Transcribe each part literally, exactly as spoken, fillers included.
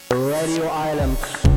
Radio Island.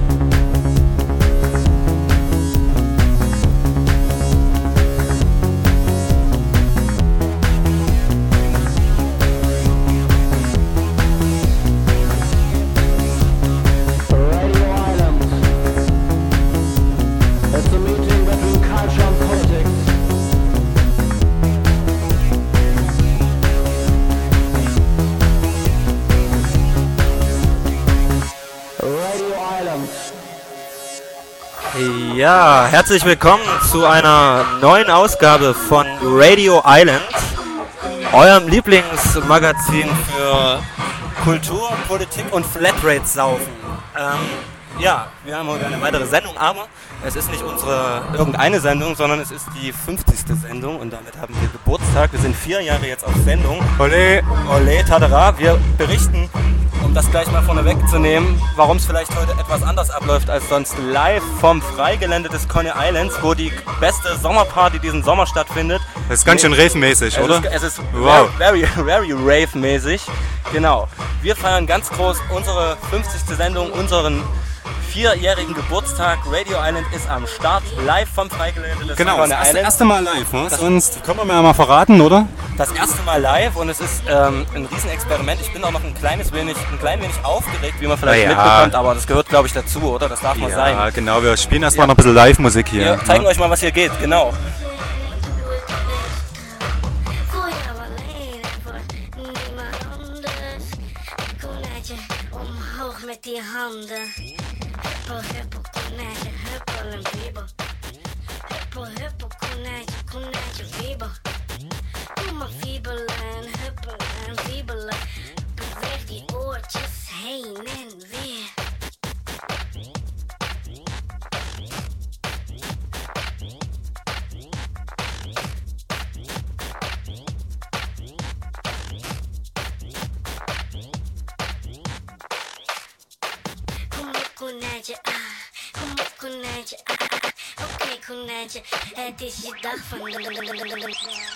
Ja, herzlich willkommen zu einer neuen Ausgabe von Radio Island, eurem Lieblingsmagazin für Kultur, Politik und Flatrate-Saufen. Ähm, ja, wir haben heute eine weitere Sendung, aber es ist nicht unsere irgendeine Sendung, sondern es ist die fünfzigste Sendung und damit haben wir Geburtstag. Wir sind vier Jahre jetzt auf Sendung. Olé, olé, tadara. Wir berichten, um das gleich mal vorne wegzunehmen, warum es vielleicht heute etwas anders abläuft als sonst, live vom Freigelände des Coney Islands, wo die beste Sommerparty diesen Sommer stattfindet. Das ist ganz schön rave-mäßig, oder? Ist, es ist wow. very, very rave-mäßig. Genau. Wir feiern ganz groß unsere fünfzigste Sendung, unseren vierjährigen Geburtstag. Radio Island ist am Start, live vom Freigelände des genau, Coney Islands. Genau, das erste Mal live, ne? Sonst können wir mir ja mal verraten, oder? Das erste Mal live und es ist ähm, ein Riesenexperiment. Ich bin auch noch ein kleines wenig, ein klein wenig aufgeregt, wie man vielleicht ja. mitbekommt, aber das gehört, glaube ich, dazu, oder? Das darf mal ja, sein. Ja, genau. Wir spielen erstmal ja. noch ein bisschen Live-Musik hier. Wir zeigen ja. euch mal, was hier geht, genau. Met die handen, huppel, huppel, konijntje, huppel en wiebel. Huppel, huppel, konijntje, konijntje, wiebel. Doe maar wiebelen en huppelen en wiebelen. Beweeg die oortjes heen en weer. Konijntje, ah, kom op konijntje, ah, ah. Oké okay, konijntje, het is je dag van de...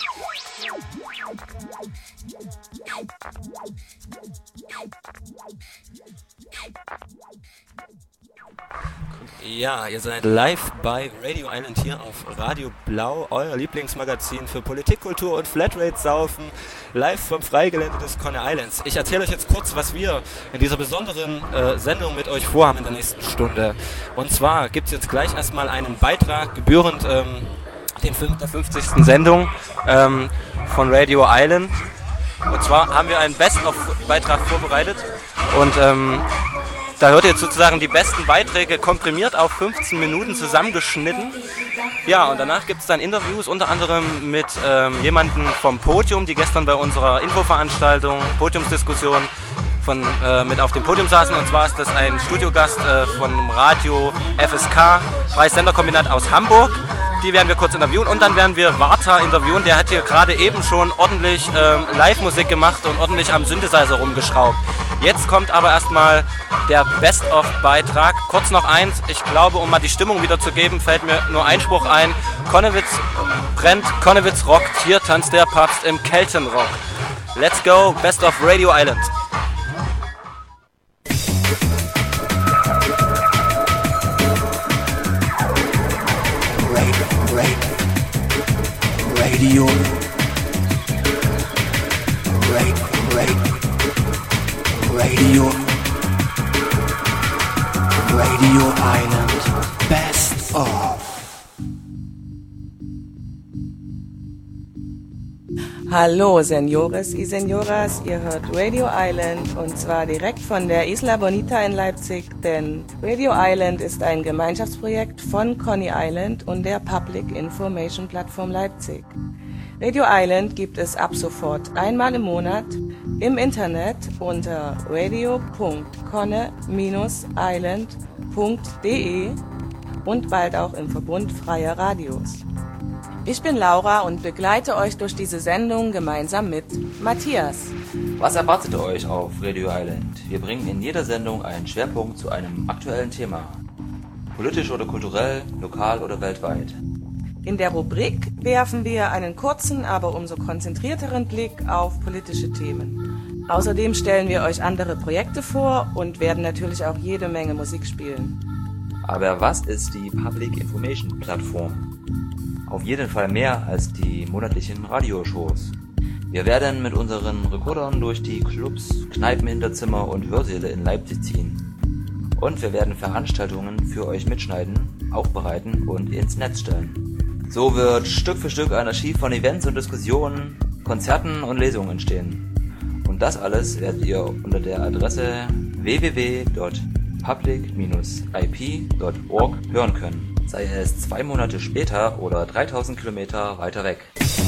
Ja, ihr seid live bei Radio Island hier auf Radio Blau, euer Lieblingsmagazin für Politik, Kultur und Flatrate-Saufen, live vom Freigelände des Coney Islands. Ich erzähle euch jetzt kurz, was wir in dieser besonderen äh, Sendung mit euch vorhaben in der nächsten Stunde. Und zwar gibt es jetzt gleich erstmal einen Beitrag, gebührend ähm, dem der fünfzigsten Sendung ähm, von Radio Island. Und zwar haben wir einen Best-of-Beitrag vorbereitet und ähm, da hört ihr jetzt sozusagen die besten Beiträge komprimiert auf fünfzehn Minuten zusammengeschnitten. Ja, und danach gibt es dann Interviews, unter anderem mit ähm, jemandem vom Podium, die gestern bei unserer Infoveranstaltung, Podiumsdiskussion, von, äh, mit auf dem Podium saßen. Und zwar ist das ein Studiogast äh, von Radio F S K, Freies Senderkombinat aus Hamburg. Die werden wir kurz interviewen und dann werden wir Warta interviewen. Der hat hier gerade eben schon ordentlich ähm, Live-Musik gemacht und ordentlich am Synthesizer rumgeschraubt. Jetzt kommt aber erstmal der Best-of-Beitrag. Kurz noch eins, ich glaube, um mal die Stimmung wiederzugeben, fällt mir nur ein Spruch ein. Konnewitz brennt, Konnewitz rockt, hier tanzt der Papst im Keltenrock. Let's go, Best of Radio Island. Radio, Radio, Radio Island, Best of. Hallo Senores y Senoras, ihr hört Radio Island und zwar direkt von der Isla Bonita in Leipzig, denn Radio Island ist ein Gemeinschaftsprojekt von Coney Island und der Public Information Plattform Leipzig. Radio Island gibt es ab sofort einmal im Monat im Internet unter radio punkt conne island punkt de und bald auch im Verbund freier Radios. Ich bin Laura und begleite euch durch diese Sendung gemeinsam mit Matthias. Was erwartet euch auf Radio Island? Wir bringen in jeder Sendung einen Schwerpunkt zu einem aktuellen Thema. Politisch oder kulturell, lokal oder weltweit. In der Rubrik werfen wir einen kurzen, aber umso konzentrierteren Blick auf politische Themen. Außerdem stellen wir euch andere Projekte vor und werden natürlich auch jede Menge Musik spielen. Aber was ist die Public Information Plattform? Auf jeden Fall mehr als die monatlichen Radioshows. Wir werden mit unseren Recordern durch die Clubs, Kneipen, Hinterzimmer und Hörsäle in Leipzig ziehen. Und wir werden Veranstaltungen für euch mitschneiden, aufbereiten und ins Netz stellen. So wird Stück für Stück ein Archiv von Events und Diskussionen, Konzerten und Lesungen entstehen. Und das alles werdet ihr unter der Adresse w w w punkt public dash i p punkt org hören können, sei es zwei Monate später oder dreitausend Kilometer weiter weg.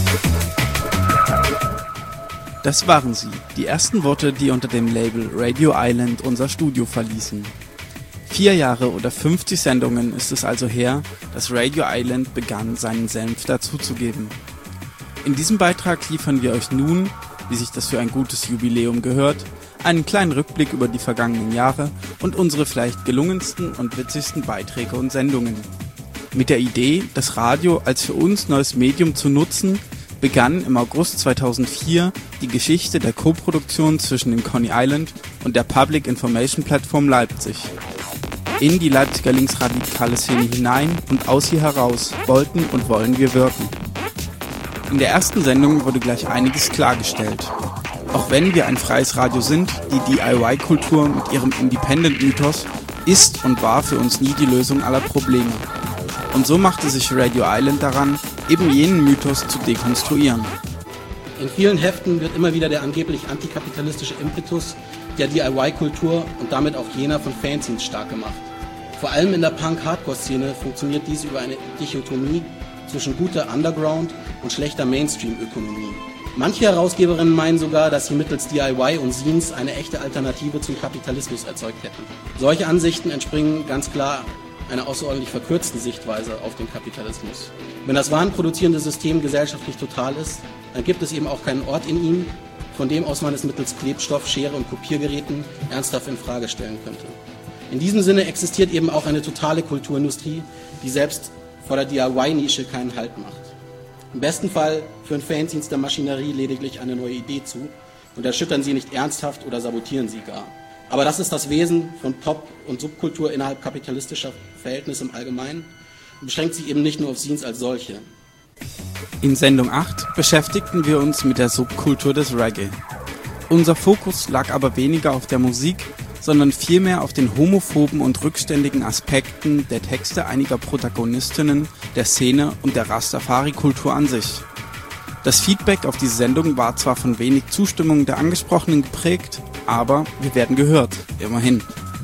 Das waren sie, die ersten Worte, die unter dem Label Radio Island unser Studio verließen. Vier Jahre oder fünfzig Sendungen ist es also her, dass Radio Island begann, seinen Senf dazuzugeben. In diesem Beitrag liefern wir euch nun, wie sich das für ein gutes Jubiläum gehört, einen kleinen Rückblick über die vergangenen Jahre und unsere vielleicht gelungensten und witzigsten Beiträge und Sendungen. Mit der Idee, das Radio als für uns neues Medium zu nutzen, begann im August zweitausendvier die Geschichte der Koproduktion zwischen dem Coney Island und der Public Information Plattform Leipzig. In die Leipziger linksradikale Szene hinein und aus ihr heraus wollten und wollen wir wirken. In der ersten Sendung wurde gleich einiges klargestellt. Auch wenn wir ein freies Radio sind, die D I Y-Kultur mit ihrem Independent-Mythos ist und war für uns nie die Lösung aller Probleme. Und so machte sich Radio Island daran, eben jenen Mythos zu dekonstruieren. In vielen Heften wird immer wieder der angeblich antikapitalistische Impetus der D I Y-Kultur und damit auch jener von Fanzines stark gemacht. Vor allem in der Punk-Hardcore-Szene funktioniert dies über eine Dichotomie zwischen guter Underground- und schlechter Mainstream-Ökonomie. Manche Herausgeberinnen meinen sogar, dass sie mittels D I Y und Zines eine echte Alternative zum Kapitalismus erzeugt hätten. Solche Ansichten entspringen ganz klar einer außerordentlich verkürzten Sichtweise auf den Kapitalismus. Wenn das warenproduzierende System gesellschaftlich total ist, dann gibt es eben auch keinen Ort in ihm, von dem aus man es mittels Klebstoff, Schere und Kopiergeräten ernsthaft in Frage stellen könnte. In diesem Sinne existiert eben auch eine totale Kulturindustrie, die selbst vor der D I Y-Nische keinen Halt macht. Im besten Fall führen Fanzines der Maschinerie lediglich eine neue Idee zu und erschüttern sie nicht ernsthaft oder sabotieren sie gar. Aber das ist das Wesen von Pop- und Subkultur innerhalb kapitalistischer Verhältnisse im Allgemeinen und beschränkt sich eben nicht nur auf Zines als solche. In Sendung acht beschäftigten wir uns mit der Subkultur des Reggae. Unser Fokus lag aber weniger auf der Musik, sondern vielmehr auf den homophoben und rückständigen Aspekten der Texte einiger Protagonistinnen der Szene und der Rastafari-Kultur an sich. Das Feedback auf diese Sendung war zwar von wenig Zustimmung der Angesprochenen geprägt, aber wir werden gehört, immerhin.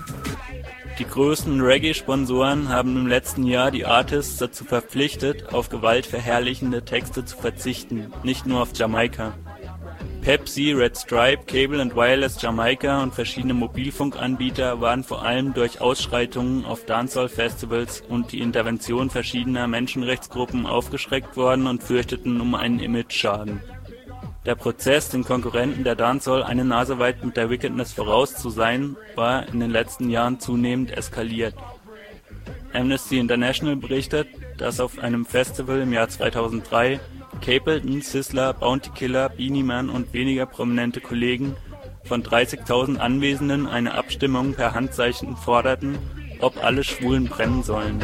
Die größten Reggae-Sponsoren haben im letzten Jahr die Artists dazu verpflichtet, auf gewaltverherrlichende Texte zu verzichten, nicht nur auf Jamaika. Pepsi, Red Stripe, Cable and Wireless Jamaika und verschiedene Mobilfunkanbieter waren vor allem durch Ausschreitungen auf Dancehall-Festivals und die Intervention verschiedener Menschenrechtsgruppen aufgeschreckt worden und fürchteten um einen Image-Schaden. Der Prozess, den Konkurrenten der Dancehall eine Nase weit mit der Wickedness voraus zu sein, war in den letzten Jahren zunehmend eskaliert. Amnesty International berichtet, dass auf einem Festival im Jahr zweitausenddrei Capleton, Sizzler, Bounty Killer, Beenie Man und weniger prominente Kollegen von dreißigtausend Anwesenden eine Abstimmung per Handzeichen forderten, ob alle Schwulen brennen sollen.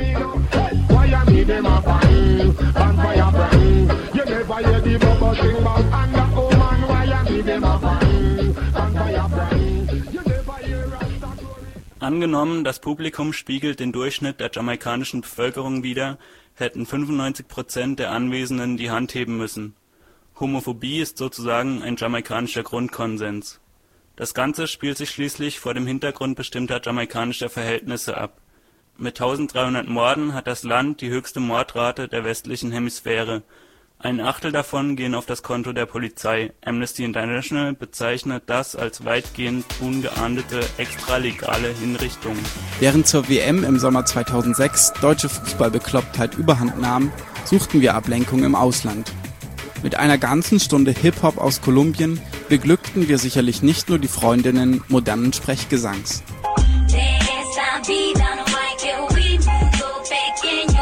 Angenommen, das Publikum spiegelt den Durchschnitt der jamaikanischen Bevölkerung wider, hätten fünfundneunzig Prozent der Anwesenden die Hand heben müssen. Homophobie ist sozusagen ein jamaikanischer Grundkonsens. Das Ganze spielt sich schließlich vor dem Hintergrund bestimmter jamaikanischer Verhältnisse ab. Mit eintausenddreihundert Morden hat das Land die höchste Mordrate der westlichen Hemisphäre. Ein Achtel davon gehen auf das Konto der Polizei. Amnesty International bezeichnet das als weitgehend ungeahndete extralegale Hinrichtung. Während zur W M im Sommer zweitausendsechs deutsche Fußballbeklopptheit überhand nahm, suchten wir Ablenkung im Ausland. Mit einer ganzen Stunde Hip-Hop aus Kolumbien beglückten wir sicherlich nicht nur die Freundinnen modernen Sprechgesangs.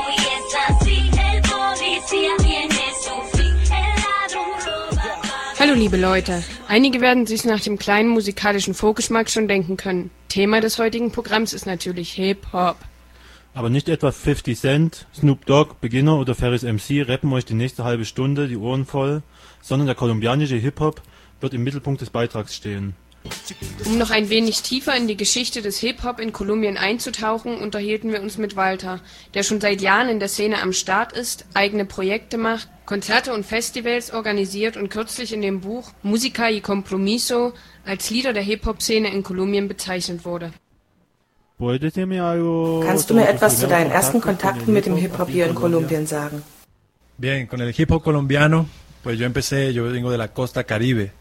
Hallo Hallo liebe Leute, einige werden sich nach dem kleinen musikalischen Vorgeschmack schon denken können. Thema des heutigen Programms ist natürlich Hip-Hop. Aber nicht etwa fifty Cent, Snoop Dogg, Beginner oder Ferris M C rappen euch die nächste halbe Stunde die Ohren voll, sondern der kolumbianische Hip-Hop wird im Mittelpunkt des Beitrags stehen. Um noch ein wenig tiefer in die Geschichte des Hip-Hop in Kolumbien einzutauchen, unterhielten wir uns mit Walter, der schon seit Jahren in der Szene am Start ist, eigene Projekte macht, Konzerte und Festivals organisiert und kürzlich in dem Buch Música y Compromiso als Leader der Hip-Hop-Szene in Kolumbien bezeichnet wurde. Kannst du mir etwas zu deinen ersten Kontakten mit dem Hip-Hop hier in Kolumbien sagen? Bien, con el hip-hop colombiano, pues yo empecé, yo vengo de la costa Caribe.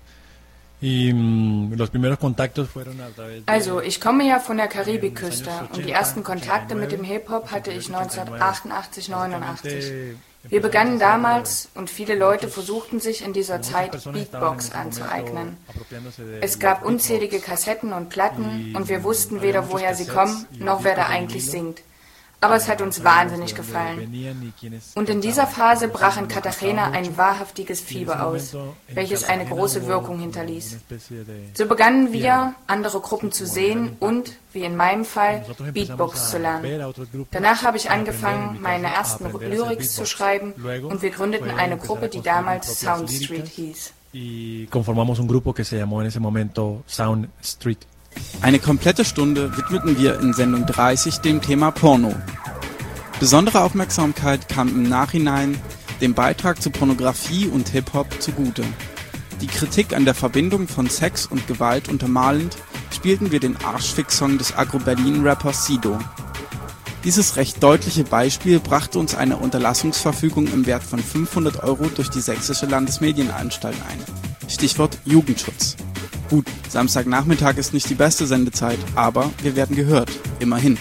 Also, ich komme ja von der Karibikküste und die ersten Kontakte mit dem Hip-Hop hatte ich neunzehnhundertachtundachtzig, neunundachtzig. Wir begannen damals und viele Leute versuchten sich in dieser Zeit Beatbox anzueignen. Es gab unzählige Kassetten und Platten und wir wussten weder woher sie kommen, noch wer da eigentlich singt. Aber es hat uns wahnsinnig gefallen. Und in dieser Phase brach in Cartagena ein wahrhaftiges Fieber aus, welches eine große Wirkung hinterließ. So begannen wir, andere Gruppen zu sehen und, wie in meinem Fall, Beatbox zu lernen. Danach habe ich angefangen, meine ersten Lyrics zu schreiben und wir gründeten eine Gruppe, die damals Sound Street hieß. Y conformamos un grupo que se llamó en ese momento Sound Street. Eine komplette Stunde widmeten wir in Sendung dreißig dem Thema Porno. Besondere Aufmerksamkeit kam im Nachhinein dem Beitrag zu Pornografie und Hip-Hop zugute. Die Kritik an der Verbindung von Sex und Gewalt untermalend spielten wir den Arschfix-Song des Agro-Berlin-Rappers Sido. Dieses recht deutliche Beispiel brachte uns eine Unterlassungsverfügung im Wert von fünfhundert Euro durch die Sächsische Landesmedienanstalt ein. Stichwort Jugendschutz. Gut, Samstagnachmittag ist nicht die beste Sendezeit, aber wir werden gehört, immerhin.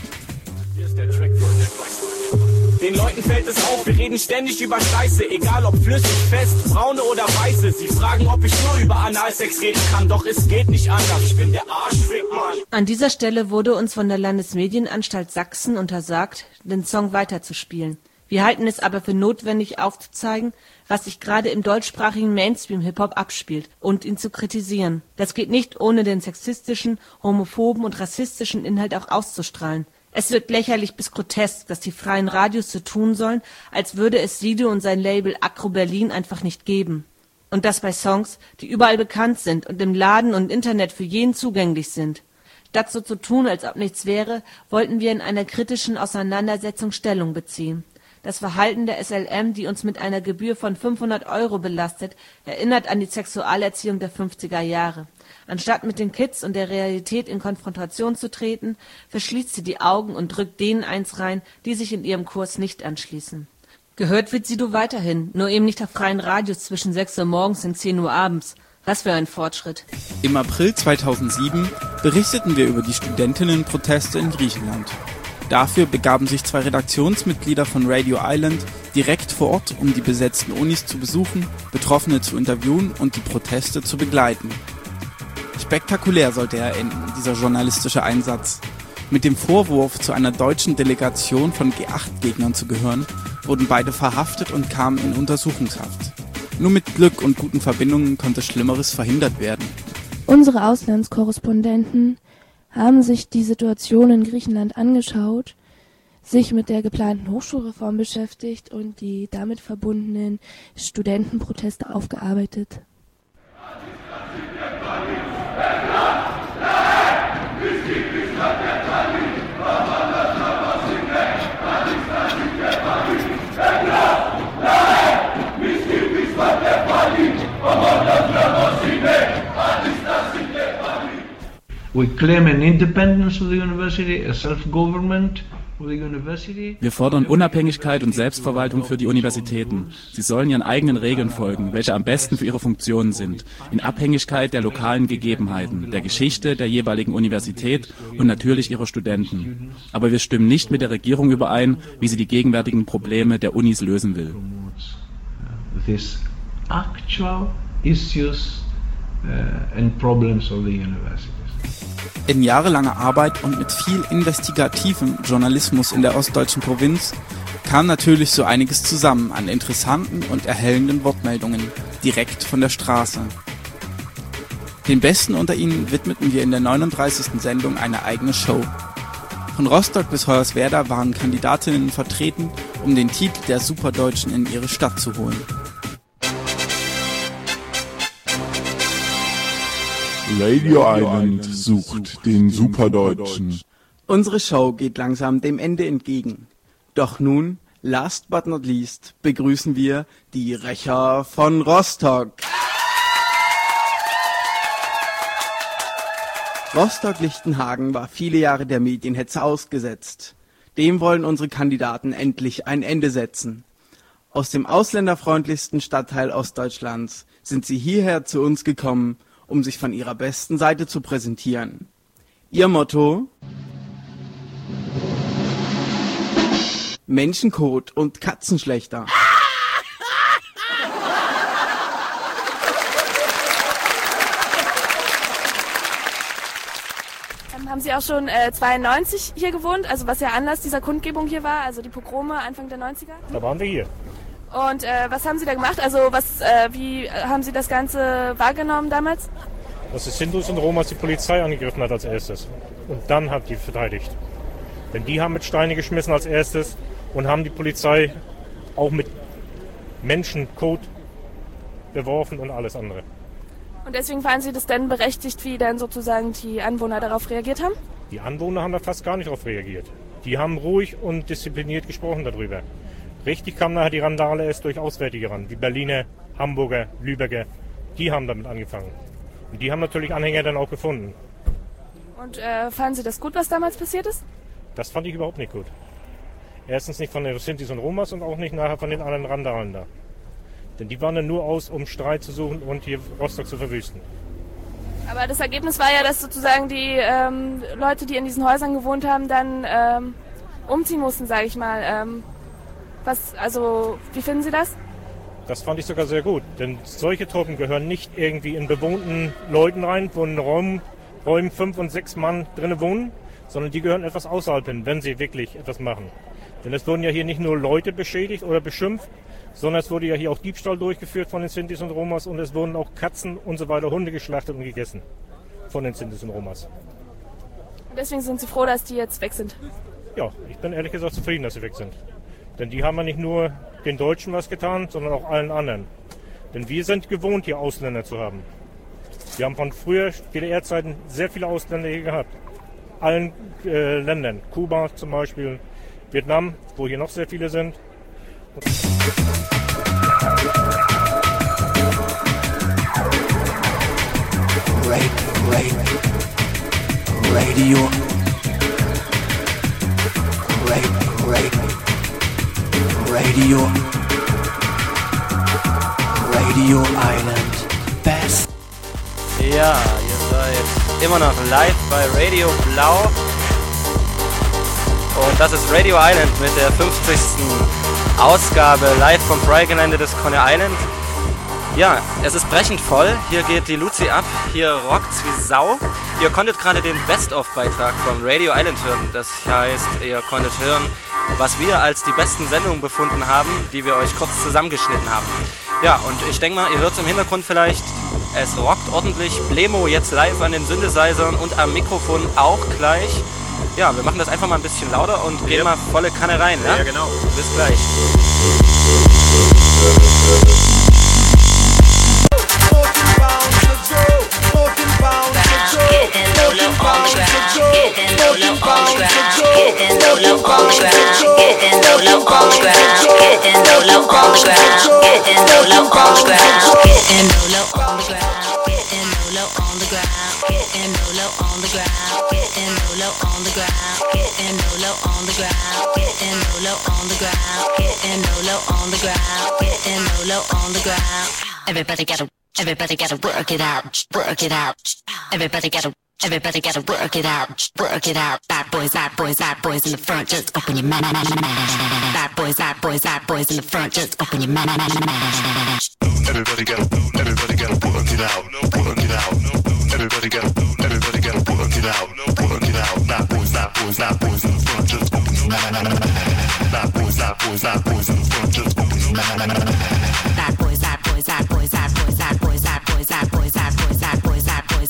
Den Leuten fällt es auf, wir reden ständig über Scheiße, egal ob flüssig, fest, braune oder weiße. Sie fragen, ob ich nur über Analsex reden kann, doch es geht nicht anders, ich bin der Arschfick, Mann. An dieser Stelle wurde uns von der Landesmedienanstalt Sachsen untersagt, den Song weiterzuspielen. Wir halten es aber für notwendig aufzuzeigen, was sich gerade im deutschsprachigen Mainstream-Hip-Hop abspielt und ihn zu kritisieren. Das geht nicht, ohne den sexistischen, homophoben und rassistischen Inhalt auch auszustrahlen. Es wird lächerlich bis grotesk, dass die freien Radios so tun sollen, als würde es Sido und sein Label Agro Berlin einfach nicht geben. Und das bei Songs, die überall bekannt sind und im Laden und Internet für jeden zugänglich sind. Statt so zu tun, als ob nichts wäre, wollten wir in einer kritischen Auseinandersetzung Stellung beziehen. Das Verhalten der S L M, die uns mit einer Gebühr von fünfhundert Euro belastet, erinnert an die Sexualerziehung der fünfziger Jahre. Anstatt mit den Kids und der Realität in Konfrontation zu treten, verschließt sie die Augen und drückt denen eins rein, die sich in ihrem Kurs nicht anschließen. Gehört wird Sido weiterhin, nur eben nicht auf freien Radios zwischen sechs Uhr morgens und zehn Uhr abends. Was für ein Fortschritt. Im April zweitausendsieben berichteten wir über die Studentinnenproteste in Griechenland. Dafür begaben sich zwei Redaktionsmitglieder von Radio Island direkt vor Ort, um die besetzten Unis zu besuchen, Betroffene zu interviewen und die Proteste zu begleiten. Spektakulär sollte er enden, dieser journalistische Einsatz. Mit dem Vorwurf, zu einer deutschen Delegation von G acht Gegnern zu gehören, wurden beide verhaftet und kamen in Untersuchungshaft. Nur mit Glück und guten Verbindungen konnte Schlimmeres verhindert werden. Unsere Auslandskorrespondenten haben sich die Situation in Griechenland angeschaut, sich mit der geplanten Hochschulreform beschäftigt und die damit verbundenen Studentenproteste aufgearbeitet. We claim an independence of the university, a self-government of the university. Wir fordern Unabhängigkeit und Selbstverwaltung für die Universitäten. Sie sollen ihren eigenen Regeln folgen, welche am besten für ihre Funktionen sind, in Abhängigkeit der lokalen Gegebenheiten, der Geschichte der jeweiligen Universität und natürlich ihrer Studenten. Aber wir stimmen nicht mit der Regierung überein, wie sie die gegenwärtigen Probleme der Unis lösen will. These actual issues uh, and problems of the universities. In jahrelanger Arbeit und mit viel investigativem Journalismus in der ostdeutschen Provinz kam natürlich so einiges zusammen an interessanten und erhellenden Wortmeldungen direkt von der Straße. Den Besten unter ihnen widmeten wir in der neununddreißigsten Sendung eine eigene Show. Von Rostock bis Hoyerswerda waren Kandidatinnen vertreten, um den Titel der Superdeutschen in ihre Stadt zu holen. Radio Island sucht den Superdeutschen. Unsere Show geht langsam dem Ende entgegen. Doch nun, last but not least, begrüßen wir die Rächer von Rostock. Rostock-Lichtenhagen war viele Jahre der Medienhetze ausgesetzt. Dem wollen unsere Kandidaten endlich ein Ende setzen. Aus dem ausländerfreundlichsten Stadtteil Ostdeutschlands sind sie hierher zu uns gekommen, um sich von ihrer besten Seite zu präsentieren. Ihr Motto: Menschenkot und Katzenschlechter. Haben Sie auch schon äh, zweiundneunzig hier gewohnt, also was ja Anlass dieser Kundgebung hier war, also die Pogrome Anfang der neunziger? Da waren wir hier. Und äh, was haben Sie da gemacht? Also was, äh, wie haben Sie das Ganze wahrgenommen damals? Dass die Sintis und Romas die Polizei angegriffen hat als erstes. Und dann hat die verteidigt. Denn die haben mit Steine geschmissen als erstes und haben die Polizei auch mit Menschenkot beworfen und alles andere. Und deswegen fanden Sie das denn berechtigt, wie dann sozusagen die Anwohner darauf reagiert haben? Die Anwohner haben da fast gar nicht darauf reagiert. Die haben ruhig und diszipliniert gesprochen darüber. Richtig kam nachher die Randale erst durch Auswärtige ran, wie Berliner, Hamburger, Lübecker. Die haben damit angefangen. Und die haben natürlich Anhänger dann auch gefunden. Und äh, fanden Sie das gut, was damals passiert ist? Das fand ich überhaupt nicht gut. Erstens nicht von den Sintis und Romas und auch nicht nachher von den anderen Randalen da. Denn die waren dann nur aus, um Streit zu suchen und hier Rostock zu verwüsten. Aber das Ergebnis war ja, dass sozusagen die ähm, Leute, die in diesen Häusern gewohnt haben, dann ähm, umziehen mussten, sage ich mal. Ähm, was, also, wie finden Sie das? Das fand ich sogar sehr gut, denn solche Truppen gehören nicht irgendwie in bewohnten Leuten rein, wo in Räumen, Räumen fünf und sechs Mann drinnen wohnen, sondern die gehören etwas außerhalb hin, wenn sie wirklich etwas machen. Denn es wurden ja hier nicht nur Leute beschädigt oder beschimpft, sondern es wurde ja hier auch Diebstahl durchgeführt von den Sintis und Romas und es wurden auch Katzen und so weiter, Hunde geschlachtet und gegessen von den Sintis und Romas. Und deswegen sind Sie froh, dass die jetzt weg sind? Ja, ich bin ehrlich gesagt zufrieden, dass sie weg sind. Denn die haben ja nicht nur den Deutschen was getan, sondern auch allen anderen. Denn wir sind gewohnt, hier Ausländer zu haben. Wir haben von früher D D R-Zeiten sehr viele Ausländer hier gehabt. Allen äh, Ländern, Kuba zum Beispiel, Vietnam, wo hier noch sehr viele sind. Radio, Radio, Radio, Radio, Radio Island, best. Ja, ihr seid immer noch live bei Radio Blau. Und das ist Radio Island mit der fünfzigsten Ausgabe live vom Freigelände des Coney Island. Ja, es ist brechend voll. Hier geht die Luzi ab. Hier rockt's wie Sau. Ihr konntet gerade den Best-of-Beitrag von Radio Island hören. Das heißt, ihr konntet hören, was wir als die besten Sendungen befunden haben, die wir euch kurz zusammengeschnitten haben. Ja, und ich denke mal, ihr hört es im Hintergrund vielleicht. Es rockt ordentlich. Blemo jetzt live an den Synthesizern und am Mikrofon auch gleich. Ja, wir machen das einfach mal ein bisschen lauter und gehen yep. mal volle Kanne rein. Ja, ja genau. Bis gleich. Everybody gotta, everybody gotta work it out, work it out. Everybody gotta, everybody gotta work it out, work it out. Bad boys, bad boys, bad boys in the front, just open your mouth. Bad boys, bad boys, bad boys in the front, just open your mouth. Everybody gotta, everybody gotta work it out, work it out. Everybody gotta, everybody gotta work it out, work it out. Bad boys, bad boys, bad boys in the front, just open your mouth. Bad boys, bad boys, bad boys in the front, just open your mouth. Bad boys, bad boys, bad boys, bad boys, bad boys, bad boys, bad boys, bad boys, bad boys, bad boys, bad boys,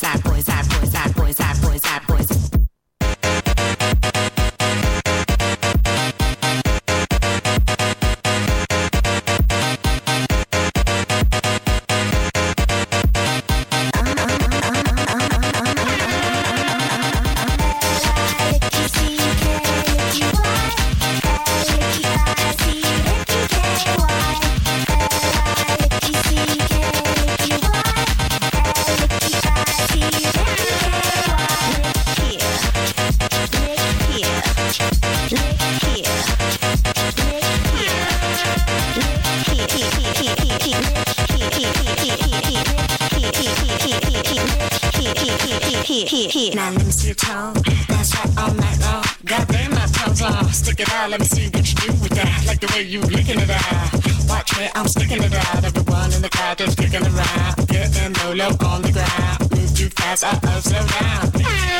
me see your tongue. That's right, all night long. Goddamn, my tongue's long. Stick it out, let me see what you do with that. Like the way you licking it out. Watch where I'm sticking it out. Everyone in the crowd just kicking around. Getting low, low on the ground. Move too fast, uh-oh, slow down.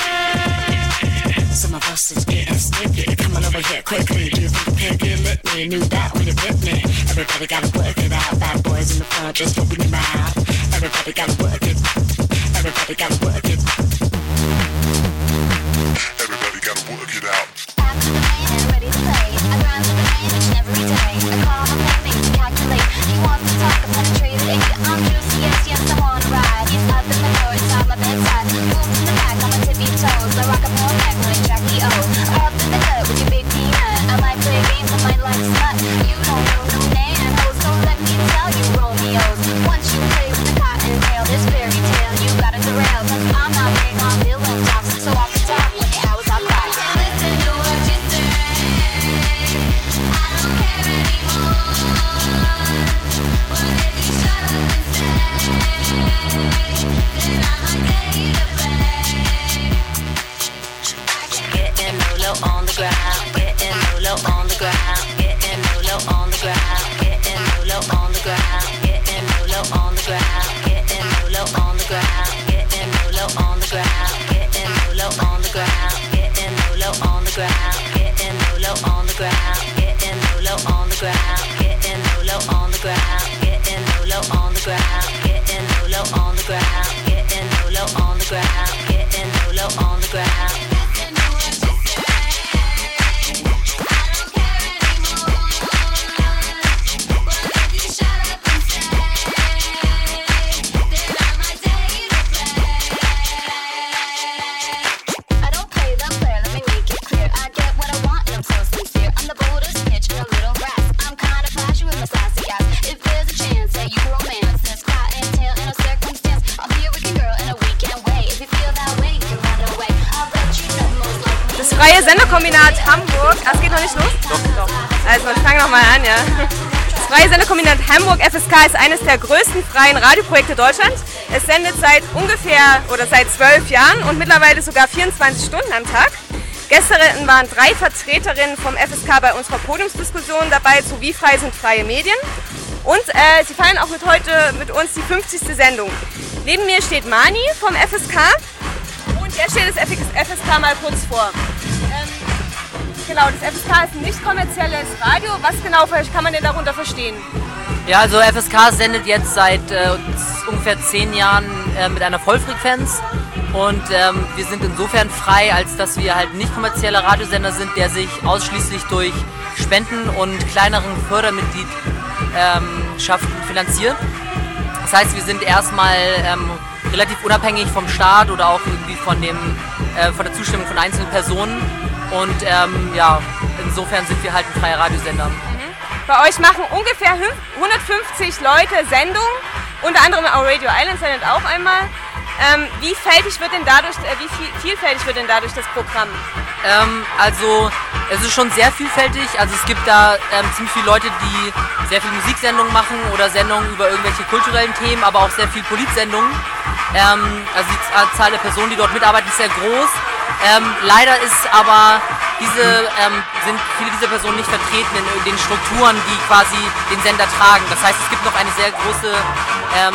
Some of us is getting sticky. Coming over here quickly. Do you think you can get lit me? Knew that when you ripped me. Everybody gotta work it out. Bad boys in the front, just open your mouth. Everybody gotta work it. Everybody gotta work it. Everybody gotta work it out. After the man, ready to play. I grind with the man each and every day. I call my family to calculate. He wants to talk and penetrate it. I'm juicy, yes, yes, I wanna ride. He's up in the door, inside my bedside. Move from the back on my tippy toes. I rock a more neck like Jackie O. Up in the gut with your big peanut. I might play games, I might like slut. You don't know no man, hoes, don't let me tell you Romeos. Once you play with the cottontail, this fairy tale you gotta derail. Cause I'm not big on villain talks, so off the top when the hours are clocked. Listen to what you say. I don't care anymore. But if you shut up and stay, then I might take you to play. Getting low, low on the ground. Getting low, low on the ground. Getting low, low on the ground. Getting low, low on the ground. Getting low, low on the ground. Getting low, low on the ground. Getting low, low on the ground. Getting low, low on the ground. Getting low, low on the ground. Getting low, low on the ground. Getting low, low on the ground. Getting low, low on the ground. Getting low, low on the ground. Getting low, low on the ground. Getting low, low on the ground. Getting low, low on the ground. Freie Senderkombinat Hamburg. Ah, es geht noch nicht los? Doch. Doch. Also ich fange nochmal an, ja. Das Freie Senderkombinat Hamburg F S K ist eines der größten freien Radioprojekte Deutschlands. Es sendet seit ungefähr oder seit zwölf Jahren und mittlerweile sogar vierundzwanzig Stunden am Tag. Gestern waren drei Vertreterinnen vom F S K bei unserer Podiumsdiskussion dabei zu Wie frei sind freie Medien. Und äh, sie feiern auch mit heute mit uns die fünfzigste Sendung. Neben mir steht Mani vom F S K und er stellt das F S K mal kurz vor. Ähm, genau, das F S K ist ein nicht kommerzielles Radio. Was genau kann man denn darunter verstehen? Ja, also F S K sendet jetzt seit äh, ungefähr zehn Jahren äh, mit einer Vollfrequenz und ähm, wir sind insofern frei, als dass wir halt nicht kommerzieller Radiosender sind, der sich ausschließlich durch Spenden und kleineren Fördermitgliedschaften ähm, finanziert. Das heißt, wir sind erstmal ähm, relativ unabhängig vom Staat oder auch irgendwie von, dem, äh, von der Zustimmung von einzelnen Personen und ähm, ja, insofern sind wir halt ein freier Radiosender. Bei euch machen ungefähr hundertfünfzig Leute Sendung, unter anderem auch Radio Island sendet auch einmal. Ähm, wie vielfältig wird denn dadurch, äh, wie viel, vielfältig wird denn dadurch das Programm? Ähm, also es ist schon sehr vielfältig. Also es gibt da ähm, ziemlich viele Leute, die sehr viel Musiksendungen machen oder Sendungen über irgendwelche kulturellen Themen, aber auch sehr viel Politsendungen. Ähm, also die Zahl der Personen, die dort mitarbeiten, ist sehr groß. Ähm, leider ist aber diese, ähm, sind viele dieser Personen nicht vertreten in, in den Strukturen, die quasi den Sender tragen. Das heißt, es gibt noch eine sehr große ähm,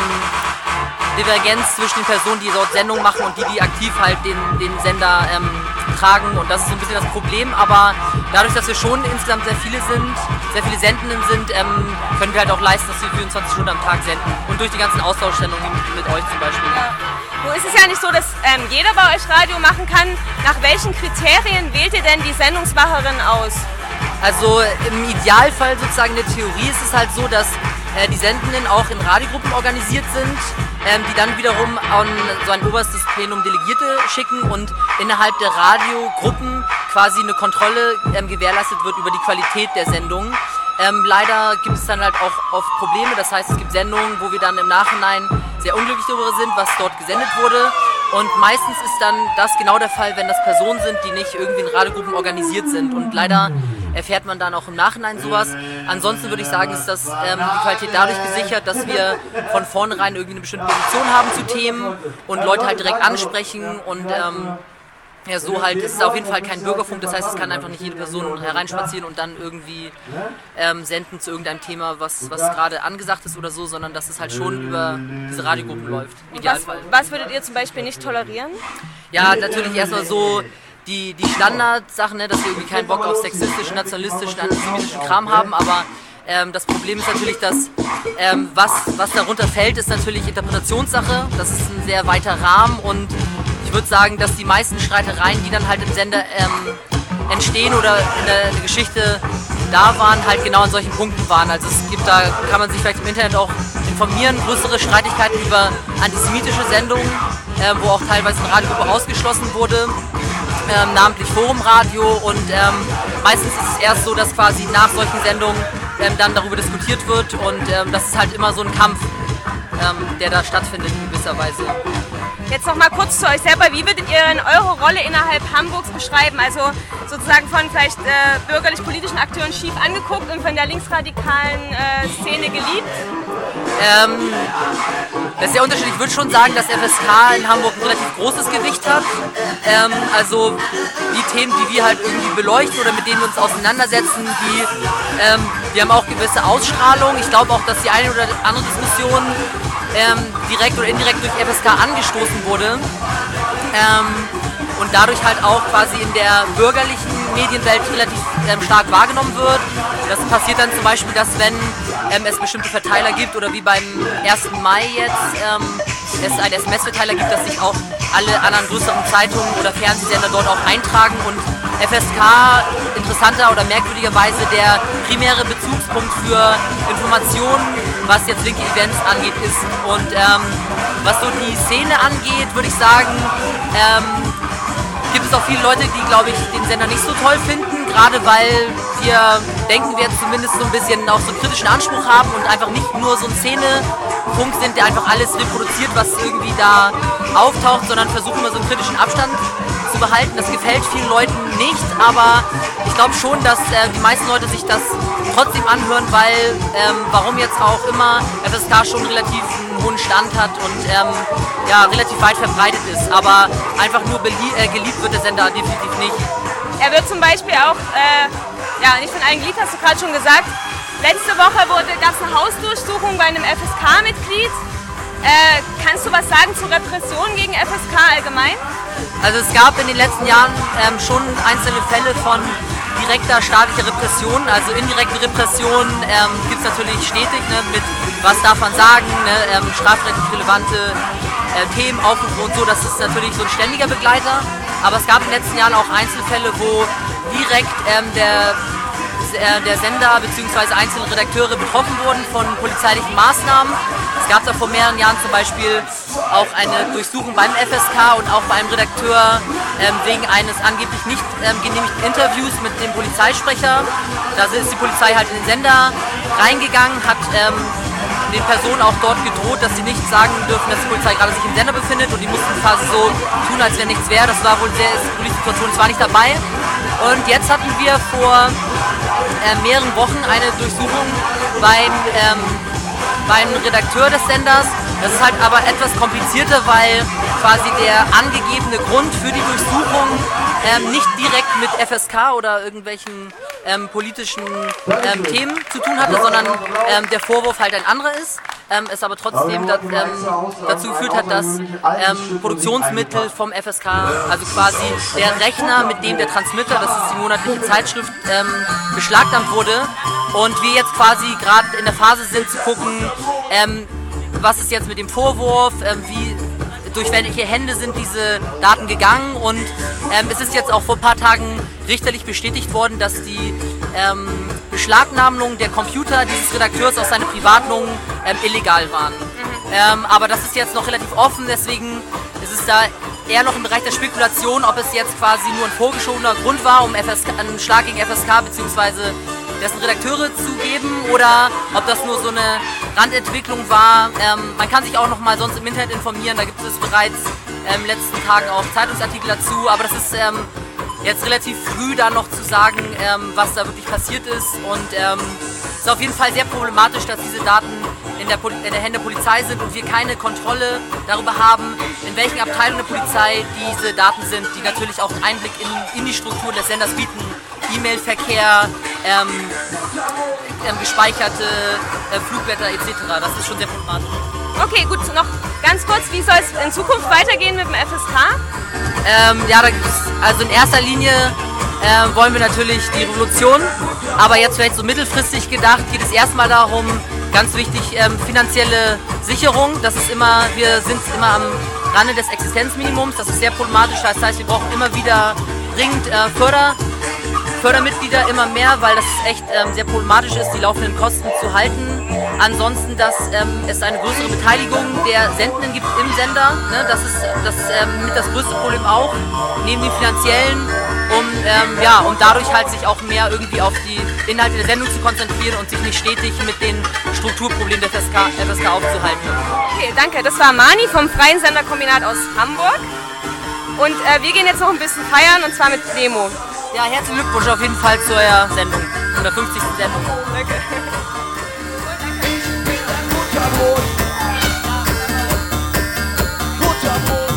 Divergenz zwischen den Personen, die dort Sendungen machen und die, die aktiv halt den, den Sender ähm, tragen. Und das ist so ein bisschen das Problem. Aber dadurch, dass wir schon insgesamt sehr viele sind, sehr viele Sendenden sind, ähm, können wir halt auch leisten, dass wir vierundzwanzig Stunden am Tag senden. Und durch die ganzen Austauschsendungen mit, mit euch zum Beispiel. Ja. Nun ist es ja nicht so, dass ähm, jeder bei euch Radio machen kann. Nach welchen Kriterien wählt ihr denn die Sendungsmacherin aus? Also im Idealfall sozusagen in der Theorie ist es halt so, dass äh, die Sendenden auch in Radiogruppen organisiert sind, ähm, die dann wiederum an so ein oberstes Plenum Delegierte schicken und innerhalb der Radiogruppen quasi eine Kontrolle ähm, gewährleistet wird über die Qualität der Sendungen. Ähm, leider gibt es dann halt auch oft Probleme, das heißt es gibt Sendungen, wo wir dann im Nachhinein sehr unglücklich darüber sind, was dort gesendet wurde und meistens ist dann das genau der Fall, wenn das Personen sind, die nicht irgendwie in Radiogruppen organisiert sind und leider erfährt man dann auch im Nachhinein sowas. Ansonsten würde ich sagen, ist das, ähm, die Qualität dadurch gesichert, dass wir von vornherein irgendwie eine bestimmte Position haben zu Themen und Leute halt direkt ansprechen und ähm, ja, so halt, es ist auf jeden Fall kein Bürgerfunk, das heißt, es kann einfach nicht jede Person hereinspazieren und dann irgendwie ähm, senden zu irgendeinem Thema, was, was gerade angesagt ist oder so, sondern dass es halt schon über diese Radiogruppen läuft, im Idealfall. Was, was würdet ihr zum Beispiel nicht tolerieren? Ja, natürlich erstmal so die, die Standardsachen, ne, dass wir irgendwie keinen Bock auf sexistischen, nationalistischen, antisemitischen Kram haben, aber ähm, das Problem ist natürlich, dass ähm, was, was darunter fällt, ist natürlich Interpretationssache, das ist ein sehr weiter Rahmen und ich würde sagen, dass die meisten Streitereien, die dann halt im Sender ähm, entstehen oder in der, in der Geschichte da waren, halt genau an solchen Punkten waren. Also es gibt da, kann man sich vielleicht im Internet auch informieren, größere Streitigkeiten über antisemitische Sendungen, äh, wo auch teilweise eine Radiogruppe ausgeschlossen wurde, ähm, namentlich Forumradio und ähm, meistens ist es erst so, dass quasi nach solchen Sendungen ähm, dann darüber diskutiert wird und ähm, das ist halt immer so ein Kampf, ähm, der da stattfindet in gewisser Weise. Jetzt noch mal kurz zu euch selber. Wie würdet ihr eure Rolle innerhalb Hamburgs beschreiben? Also sozusagen von vielleicht äh, bürgerlich-politischen Akteuren schief angeguckt und von der linksradikalen äh, Szene geliebt? Ähm, das ist sehr unterschiedlich. Ich würde schon sagen, dass F S K in Hamburg ein relativ großes Gewicht hat. Ähm, also die Themen, die wir halt irgendwie beleuchten oder mit denen wir uns auseinandersetzen, die, ähm, die haben auch gewisse Ausstrahlung. Ich glaube auch, dass die eine oder andere Diskussion ähm, direkt oder indirekt durch F S K angestoßen wurde. Ähm, und dadurch halt auch quasi in der bürgerlichen Medienwelt relativ ähm, stark wahrgenommen wird. Das passiert dann zum Beispiel, dass wenn ähm, es bestimmte Verteiler gibt oder wie beim ersten Mai jetzt ähm, es einen S M S-Verteiler gibt, dass sich auch alle anderen größeren Zeitungen oder Fernsehsender dort auch eintragen und F S K interessanter oder merkwürdigerweise der primäre Bezugspunkt für Informationen, was jetzt linke Events angeht, ist. Und ähm, was so die Szene angeht, würde ich sagen, ähm, gibt es auch viele Leute, die, glaube ich, den Sender nicht so toll finden, gerade weil wir, denken wir, zumindest so ein bisschen auch so einen kritischen Anspruch haben und einfach nicht nur so ein Szenepunkt sind, der einfach alles reproduziert, was irgendwie da auftaucht, sondern versuchen wir so einen kritischen Abstand zu behalten. Das gefällt vielen Leuten nicht, aber ich glaube schon, dass äh, die meisten Leute sich das trotzdem anhören, weil ähm, warum jetzt auch immer F S K schon relativ einen hohen Stand hat und ähm, ja, relativ weit verbreitet ist, aber einfach nur belie- äh, geliebt wird der Sender definitiv nicht. Er wird zum Beispiel auch, äh, ja, nicht von allen geliebt, hast du gerade schon gesagt. Letzte Woche gab es eine Hausdurchsuchung bei einem F S K-Mitglied. Äh, kannst du was sagen zur Repression gegen F S K allgemein? Also es gab in den letzten Jahren ähm, schon einzelne Fälle von direkter staatlicher Repression, also indirekte Repression ähm, gibt es natürlich stetig, ne, mit was darf man sagen, ne, ähm, strafrechtlich relevante äh, Themen, Aufrufe und so, das ist natürlich so ein ständiger Begleiter, aber es gab in den letzten Jahren auch Einzelfälle, wo direkt ähm, der, äh, der Sender bzw. einzelne Redakteure betroffen wurden von polizeilichen Maßnahmen. Es gab da vor mehreren Jahren zum Beispiel auch eine Durchsuchung beim F S K und auch bei einem Redakteur ähm, wegen eines angeblich nicht ähm, genehmigten Interviews mit dem Polizeisprecher. Da ist die Polizei halt in den Sender reingegangen, hat ähm, den Personen auch dort gedroht, dass sie nicht sagen dürfen, dass die Polizei gerade sich im Sender befindet und die mussten quasi so tun, als wenn nichts wäre. Das war wohl sehr politische Situation, das war nicht dabei. Und jetzt hatten wir vor äh, mehreren Wochen eine Durchsuchung beim ähm, beim Redakteur des Senders. Das ist halt aber etwas komplizierter, weil quasi der angegebene Grund für die Durchsuchung ähm, nicht direkt mit F S K oder irgendwelchen ähm, politischen ähm, Themen zu tun hatte, sondern ähm, der Vorwurf halt ein anderer ist. Ähm, es aber trotzdem dat, ähm, dazu geführt hat, dass ähm, Produktionsmittel vom F S K, also quasi der Rechner, mit dem der Transmitter, das ist die monatliche Zeitschrift, ähm, beschlagnahmt wurde und wir jetzt quasi gerade in der Phase sind zu gucken, ähm, was ist jetzt mit dem Vorwurf, ähm, wie, durch welche Hände sind diese Daten gegangen und ähm, es ist jetzt auch vor ein paar Tagen richterlich bestätigt worden, dass die ähm, Beschlagnahmung der Computer dieses Redakteurs aus seiner Privatwohnung ähm, illegal waren. Mhm. Ähm, aber das ist jetzt noch relativ offen, deswegen ist es da eher noch im Bereich der Spekulation, ob es jetzt quasi nur ein vorgeschobener Grund war, um F S K, einen Schlag gegen F S K bzw. dessen Redakteure zu geben oder ob das nur so eine Randentwicklung war. Ähm, man kann sich auch noch mal sonst im Internet informieren, da gibt es bereits ähm, in den letzten Tagen auch Zeitungsartikel dazu, aber das ist ähm, jetzt relativ früh da noch zu sagen, ähm, was da wirklich passiert ist und ähm, es ist auf jeden Fall sehr problematisch, dass diese Daten in in der, Poli in der Hände der Polizei sind und wir keine Kontrolle darüber haben, in welchen Abteilungen der Polizei diese Daten sind, die natürlich auch einen Einblick in, in die Struktur des Senders bieten. E-Mail-Verkehr, ähm, ähm, gespeicherte äh, Flugblätter et cetera. Das ist schon sehr problematisch. Okay, gut, noch ganz kurz, wie soll es in Zukunft weitergehen mit dem F S K? Ähm, ja, da gibt's, also in erster Linie äh, wollen wir natürlich die Revolution, aber jetzt vielleicht so mittelfristig gedacht geht es erstmal darum, ganz wichtig, ähm, finanzielle Sicherung. Das ist immer, wir sind immer am Rande des Existenzminimums, das ist sehr problematisch, das heißt, wir brauchen immer wieder dringend äh, Förder, Fördermitglieder, immer mehr, weil das echt ähm, sehr problematisch ist, die laufenden Kosten zu halten. Ansonsten, dass ähm, es eine größere Beteiligung der Sendenden gibt im Sender, ne? Das ist das ähm, mit das größte Problem auch, neben dem finanziellen, um, ähm, ja, um dadurch halt sich auch mehr irgendwie auf die Inhalte der Sendung zu konzentrieren und sich nicht stetig mit den Strukturproblemen der F S K, F S K aufzuhalten. Okay, danke. Das war Mani vom Freien Senderkombinat aus Hamburg. Und äh, wir gehen jetzt noch ein bisschen feiern, und zwar mit Clemo. Ja, herzlichen Glückwunsch auf jeden Fall zu eurer Sendung, zu der fünfzigsten Sendung. Danke. Butterbrot. Butterbrot.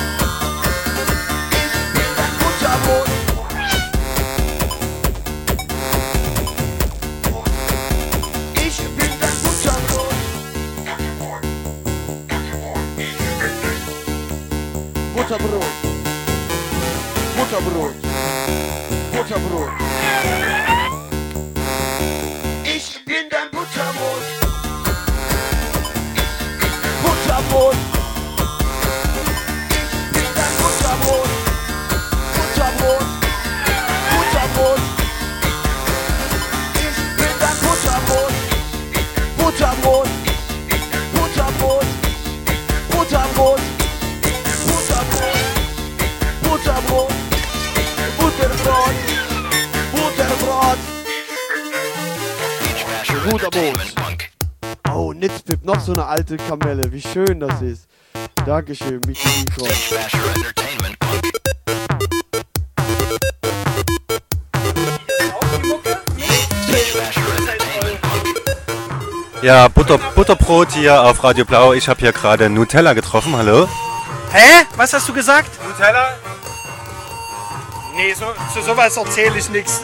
Ich bin dein Butterbrot. Butterbrot. Butterbrot. Butterbrot. Ich bin dein Butterbrot. Butterbrot. Ich bin dein Butterbrot. Butterbrot. Butterbrot. Ich bin dein Butterbrot. Butterbrot. Butterbrot. Butterbrot. Butterbrot. Butterbrot. Butterbrot. Butterbrot. Butterbrot. Oh, Nitzpip, noch so eine alte Kamelle. Wie schön das ist. Dankeschön, Michi Nico. Ja, Butter, Butterbrot hier auf Radio Blau. Ich habe hier gerade Nutella getroffen. Hallo? Hä? Was hast du gesagt? Nutella? Nee, so, zu sowas erzähle ich nichts.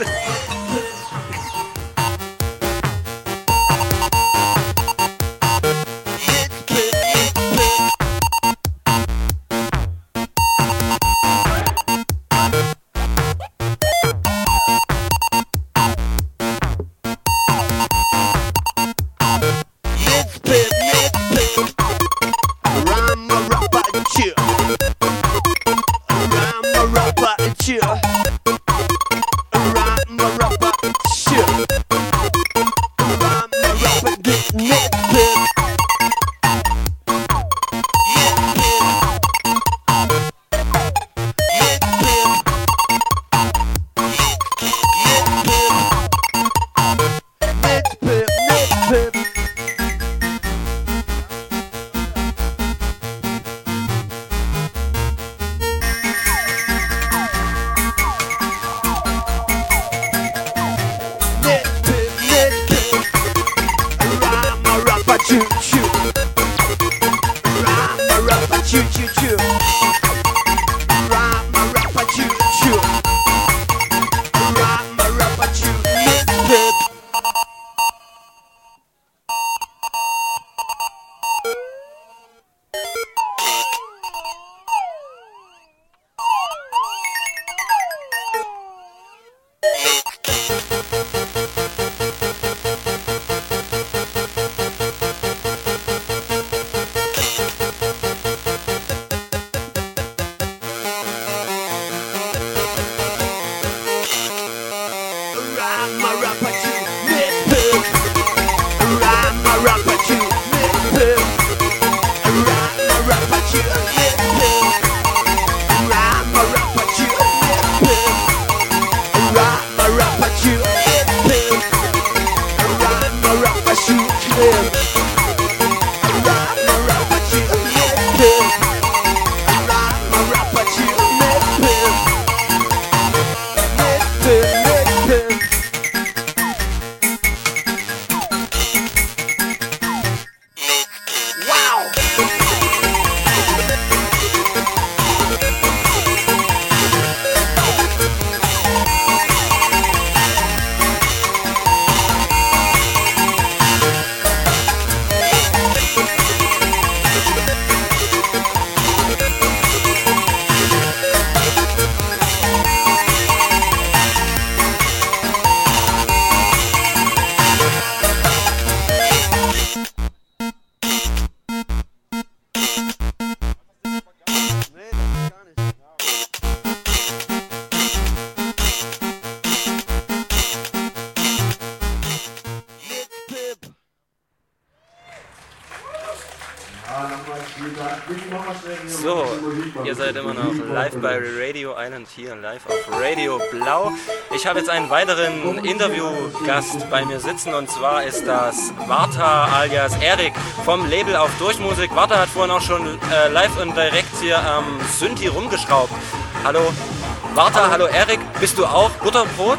So, ihr seid immer noch live bei Radio Island hier, live auf Radio Blau. Ich habe jetzt einen weiteren Interviewgast bei mir sitzen und zwar ist das Warta alias Erik vom Label Auf Durchmusik. Warta hat vorhin auch schon äh, live und direkt hier am Synthi rumgeschraubt. Hallo Warta, hallo, hallo Erik, bist du auch Butterbrot?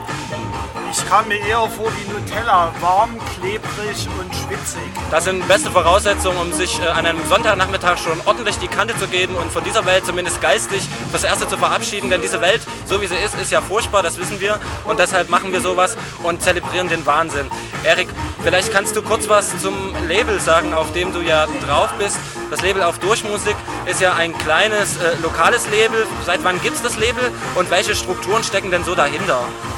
Ich kam mir eher vor wie Nutella, warm, klebrig und schwitzig. Das sind beste Voraussetzungen, um sich äh, an einem Sonntagnachmittag schon ordentlich die Kante zu geben und von dieser Welt zumindest geistig fürs Erste zu verabschieden. Denn diese Welt, so wie sie ist, ist ja furchtbar, das wissen wir. Und deshalb machen wir sowas und zelebrieren den Wahnsinn. Erik, vielleicht kannst du kurz was zum Label sagen, auf dem du ja drauf bist. Das Label Auf Durchmusik ist ja ein kleines, äh, lokales Label. Seit wann gibt es das Label und welche Strukturen stecken denn so dahinter?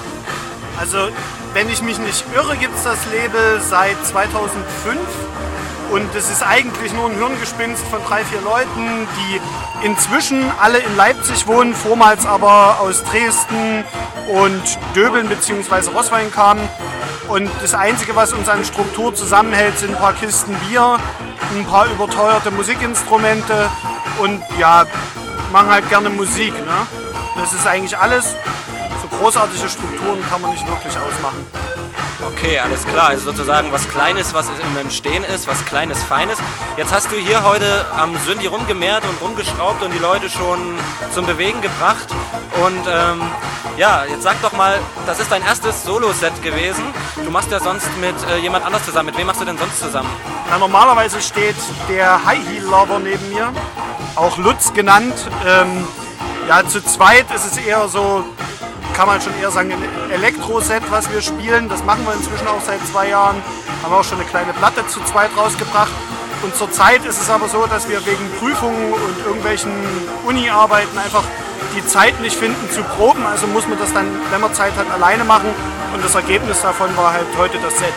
Also, wenn ich mich nicht irre, gibt es das Label seit zweitausendfünf und es ist eigentlich nur ein Hirngespinst von drei, vier Leuten, die inzwischen alle in Leipzig wohnen, vormals aber aus Dresden und Döbeln bzw. Roßwein kamen. Und das Einzige, was uns an Struktur zusammenhält, sind ein paar Kisten Bier, ein paar überteuerte Musikinstrumente und ja, machen halt gerne Musik. Ne? Das ist eigentlich alles. Großartige Strukturen kann man nicht wirklich ausmachen. Okay, alles klar. Also sozusagen was Kleines, was im Entstehen ist, was Kleines, Feines. Jetzt hast du hier heute am Synthi rumgemehrt und rumgeschraubt und die Leute schon zum Bewegen gebracht. Und ähm, ja, jetzt sag doch mal, das ist dein erstes Solo-Set gewesen. Du machst ja sonst mit äh, jemand anders zusammen. Mit wem machst du denn sonst zusammen? Na, normalerweise steht der High Heel Lover neben mir, auch Lutz genannt. Ähm, ja, zu zweit ist es eher so, kann man schon eher sagen, ein Elektro-Set, was wir spielen. Das machen wir inzwischen auch seit zwei Jahren. Haben wir auch schon eine kleine Platte zu zweit rausgebracht. Und zurzeit ist es aber so, dass wir wegen Prüfungen und irgendwelchen Uni-Arbeiten einfach die Zeit nicht finden zu proben. Also muss man das dann, wenn man Zeit hat, alleine machen. Und das Ergebnis davon war halt heute das Set.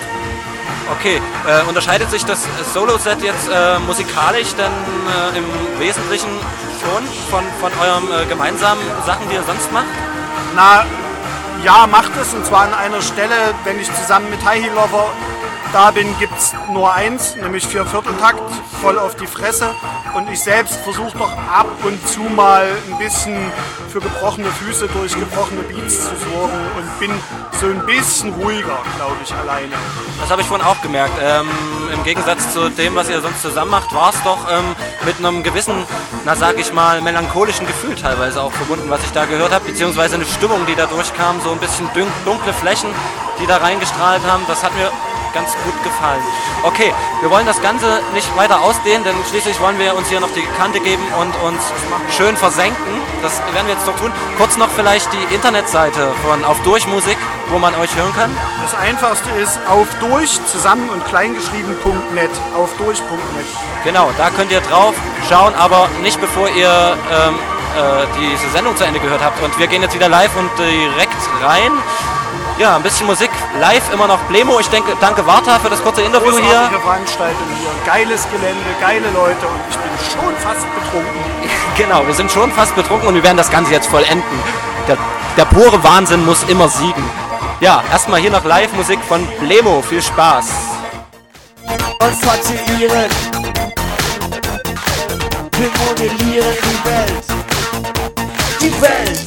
Okay, äh, unterscheidet sich das Solo-Set jetzt äh, musikalisch denn äh, im Wesentlichen schon von, von euren äh, gemeinsamen Sachen, die ihr sonst macht? Na, ja, macht es, und zwar an einer Stelle, wenn ich zusammen mit High Heel Lover da bin, gibt es nur eins, nämlich Viervierteltakt, voll auf die Fresse. Und ich selbst versuche doch ab und zu mal ein bisschen für gebrochene Füße durch gebrochene Beats zu sorgen und bin so ein bisschen ruhiger, glaube ich, alleine. Das habe ich vorhin auch gemerkt. Ähm, Im Gegensatz zu dem, was ihr sonst zusammen macht, war es doch ähm, mit einem gewissen, na sag ich mal, melancholischen Gefühl teilweise auch verbunden, was ich da gehört habe, beziehungsweise eine Stimmung, die da durchkam, so ein bisschen dunkle Flächen, die da reingestrahlt haben. Das hat mir ganz gut gefallen. Okay, wir wollen das Ganze nicht weiter ausdehnen, denn schließlich wollen wir uns hier noch die Kante geben und uns schön versenken. Das werden wir jetzt noch tun. Kurz noch vielleicht die Internetseite von Auf Durchmusik, wo man euch hören kann. Das Einfachste ist auf durch, zusammen und kleingeschrieben Punkt net, auf durch Punkt net. Genau, da könnt ihr drauf schauen, aber nicht bevor ihr ähm, äh, diese Sendung zu Ende gehört habt. Und wir gehen jetzt wieder live und direkt rein. Ja, ein bisschen Musik, live immer noch Blemo. Ich denke, danke Warta für das kurze Interview hier. Großartige Veranstaltung hier, geiles Gelände, geile Leute und ich bin schon fast betrunken. Genau, wir sind schon fast betrunken und wir werden das Ganze jetzt vollenden. Der, der pure Wahnsinn muss immer siegen. Ja, erstmal hier noch Live-Musik von Blemo. Viel Spaß. Und faszinieren, wir modellieren die Welt. Die Welt.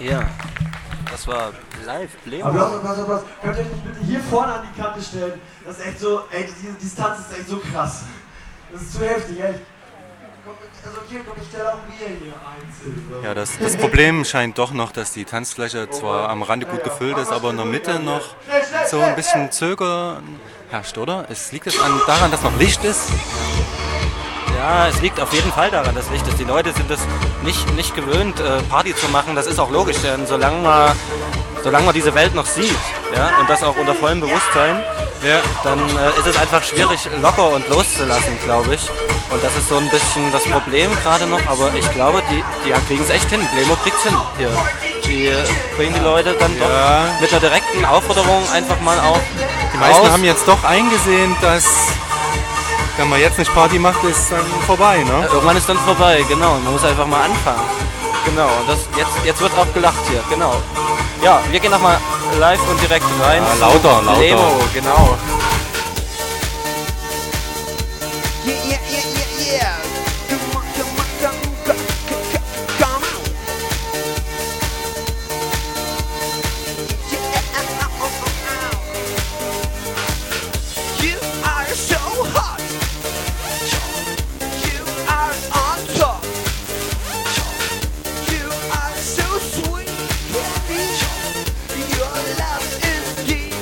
Ja, das war live, Blemo. Aber lass, lass, lass, könnt ihr mich bitte hier vorne an die Kante stellen? Das ist echt so, ey, diese Distanz ist echt so krass. Das ist zu heftig, ey. Also okay, komm, ich stelle auch mir hier einzeln. Ja, das, das Problem scheint doch noch, dass die Tanzfläche zwar am Rande gut gefüllt ist, aber in der Mitte noch so ein bisschen Zögern herrscht, oder? Es liegt es an, daran, dass noch Licht ist? Ja, es liegt auf jeden Fall daran, dass Licht ist. Die Leute sind es nicht, nicht gewöhnt, äh, Party zu machen. Das ist auch logisch, denn solange man, solange man diese Welt noch sieht, ja, und das auch unter vollem Bewusstsein, ja, dann äh, ist es einfach schwierig, locker und loszulassen, glaube ich. Und das ist so ein bisschen das Problem gerade noch, aber ich glaube, die, die kriegen es echt hin. Blemo kriegt es hin hier. Die äh, bringen die Leute dann doch Ja. mit einer direkten Aufforderung einfach mal auf. Die meisten raus. haben jetzt doch eingesehen, dass wenn man jetzt nicht Party macht, ist dann vorbei, ne? Ja, irgendwann ist dann vorbei, genau. Man muss einfach mal anfangen. Genau, und das, jetzt, jetzt wird auch gelacht hier, genau. Ja, wir gehen nochmal live und direkt rein. Ja, lauter, lauter. Blemo, genau. Yeah, yeah, yeah, yeah, yeah. Come on, come on, come on, come on, come on. Yeah, you are so hot. You are on top. You are so sweet. Your love is deep.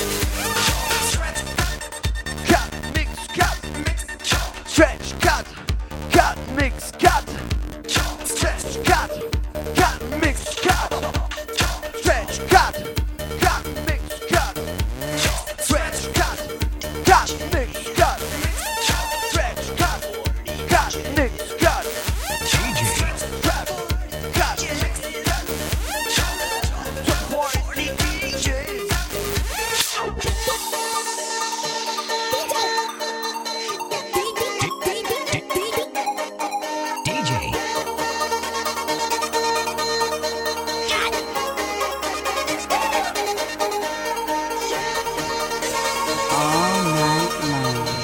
Cut, mix, cut, mix, stretch, cut, cut, mix, cut, stretch, cut, cut, mix, cut, stretch, cut, cut, mix, cut, stretch, cut, cut, mix, cut, stretch, cut, cut, mix, cut, cut, cut, mix, cut, support the D Js. All night long.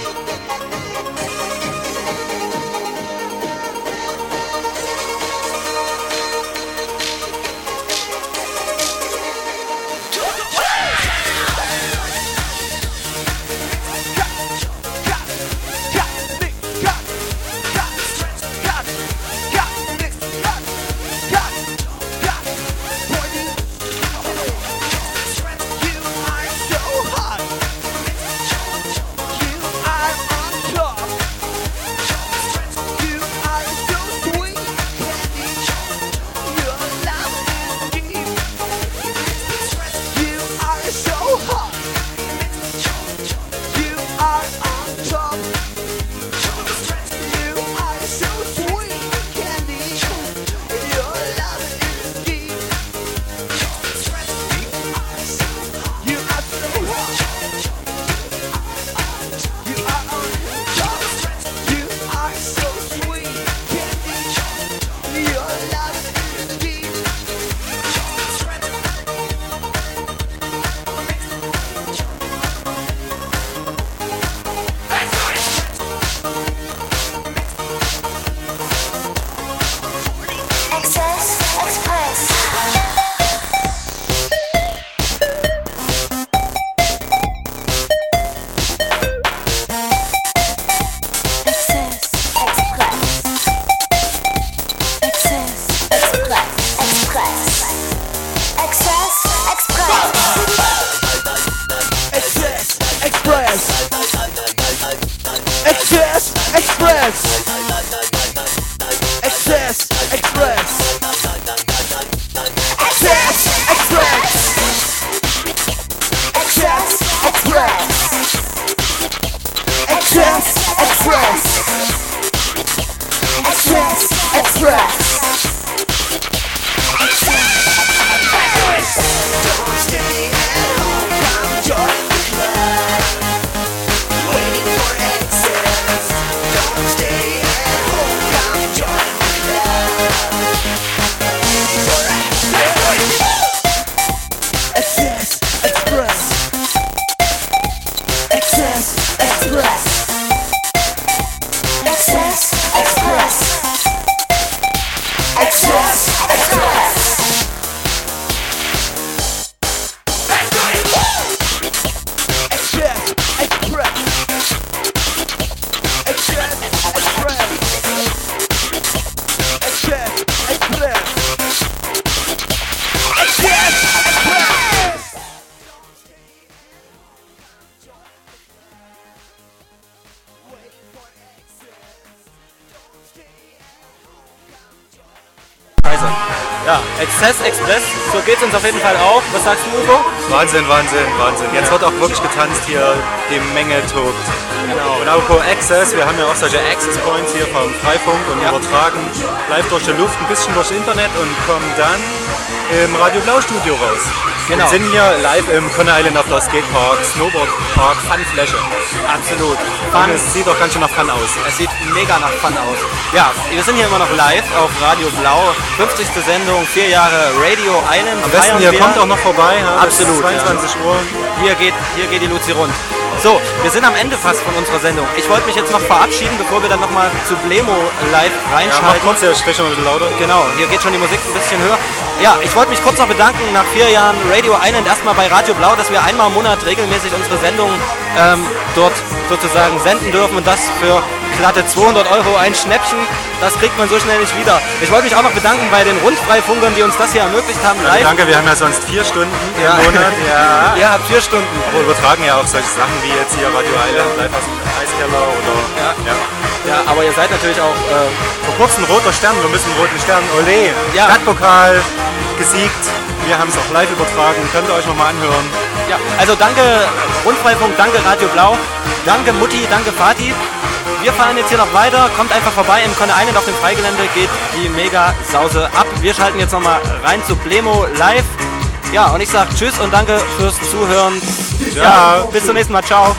Ja, Exzess Express, so geht's uns auf jeden Fall auch. Was sagst du, Ugo? Wahnsinn, Wahnsinn, Wahnsinn. Jetzt Ja. wird auch wirklich getanzt hier, die Menge tobt. Genau. Und apropos Access, wir haben ja auch solche Access Points hier vom Freifunk und Ja. übertragen live durch die Luft, ein bisschen durchs Internet und kommen dann im Radio Blau Studio raus. Genau. Wir sind hier live im Coney Island auf der Skatepark, Snowboard Park, Funfläche. Absolut. Fun. Es sieht doch ganz schön nach Fun aus. Es sieht mega nach Fun aus. Ja, wir sind hier immer noch live auf Radio Blau. fünfzigste Sendung, vier Jahre Radio Island. Am besten, Feiern ihr wir. kommt auch noch vorbei. Ja, bis Absolut. zweiundzwanzig Uhr. Hier geht, hier geht die Luzi rund. So, wir sind am Ende fast von unserer Sendung. Ich wollte mich jetzt noch verabschieden, bevor wir dann nochmal zu Blemo live Ja, reinschalten. mach kurz, der spricht schon ein bisschen lauter. Genau, hier geht schon die Musik ein bisschen höher. Ja, ich wollte mich kurz noch bedanken nach vier Jahren Radio Island erstmal bei Radio Blau, dass wir einmal im Monat regelmäßig unsere Sendung ähm, dort sozusagen senden dürfen und das für glatte zweihundert Euro ein Schnäppchen. Das kriegt man so schnell nicht wieder. Ich wollte mich auch noch bedanken bei den Rundfreifunkern, die uns das hier ermöglicht haben. Ja, danke, wir haben ja sonst vier Stunden Ja. im Monat. Ja. Ihr habt vier Stunden. Aber wir übertragen ja auch solche Sachen wie jetzt hier Radio Island, live aus dem Eiskeller oder... Ja. Ja. Ja, aber ihr seid natürlich auch... Äh, Vor kurzem roter Stern, wir müssen roten Stern, ole, Ja. Stadtpokal gesiegt. Wir haben es auch live übertragen, könnt ihr euch nochmal anhören. Ja, also danke Rundfreifunk, danke Radio Blau, danke Mutti, danke Vati. Wir fahren jetzt hier noch weiter, kommt einfach vorbei im Coney Island auf dem Freigelände, geht die Mega-Sause ab. Wir schalten jetzt nochmal rein zu Blemo live. Ja, und ich sag Tschüss und danke fürs Zuhören. Ja, Ja. bis zum nächsten Mal, ciao.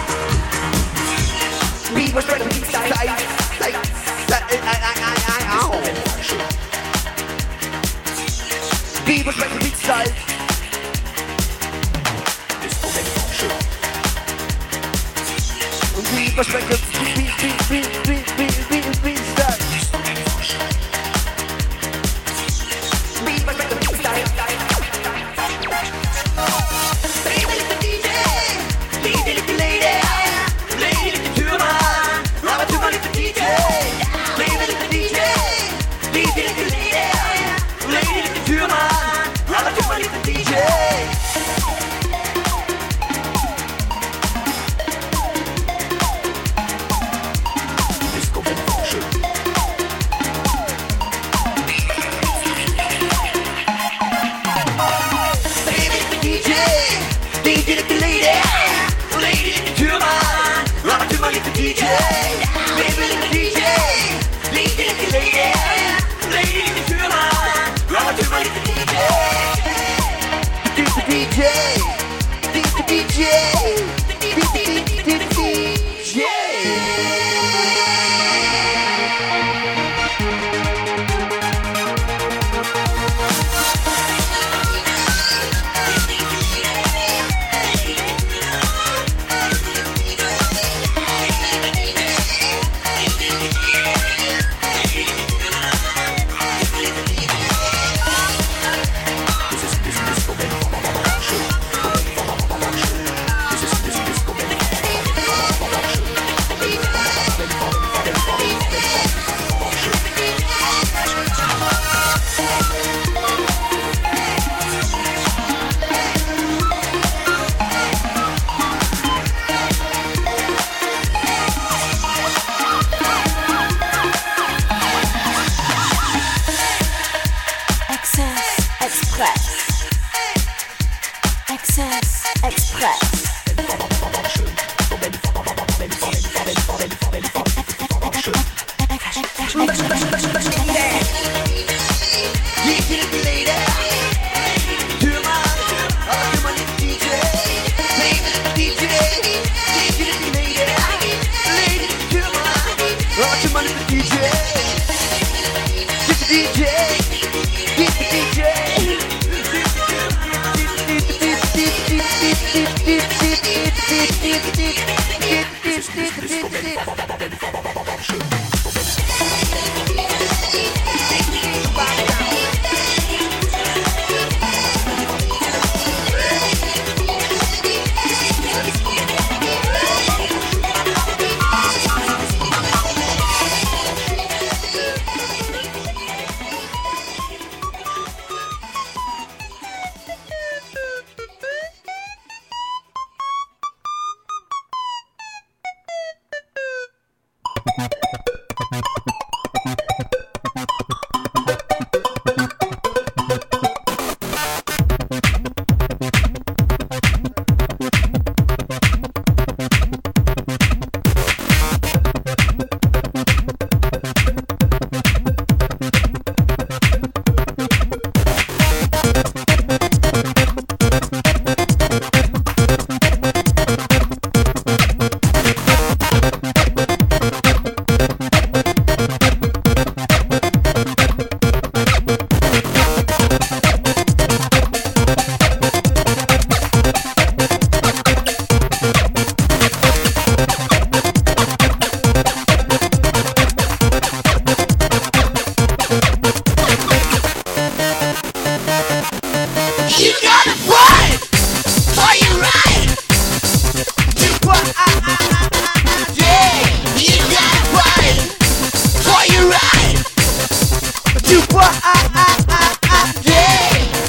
You gotta fight for your right to fight. Yeah, you gotta fight for your right to fight. Yeah.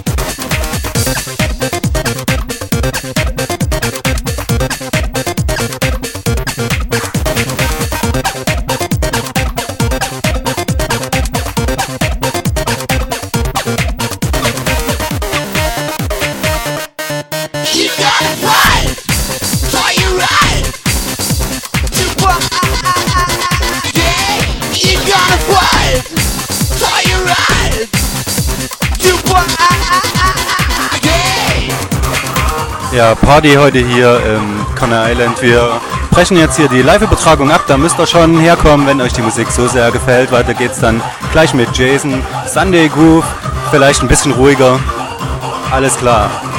You gotta fight for your right to fight. Yeah, you gotta fight for your right to fight. Yeah. Ja, Party heute hier im Conner Island. Wir brechen jetzt hier die Live-Übertragung ab. Da müsst ihr schon herkommen, wenn euch die Musik so sehr gefällt. Weiter geht's dann gleich mit Jason. Sunday Groove, vielleicht ein bisschen ruhiger. Alles klar.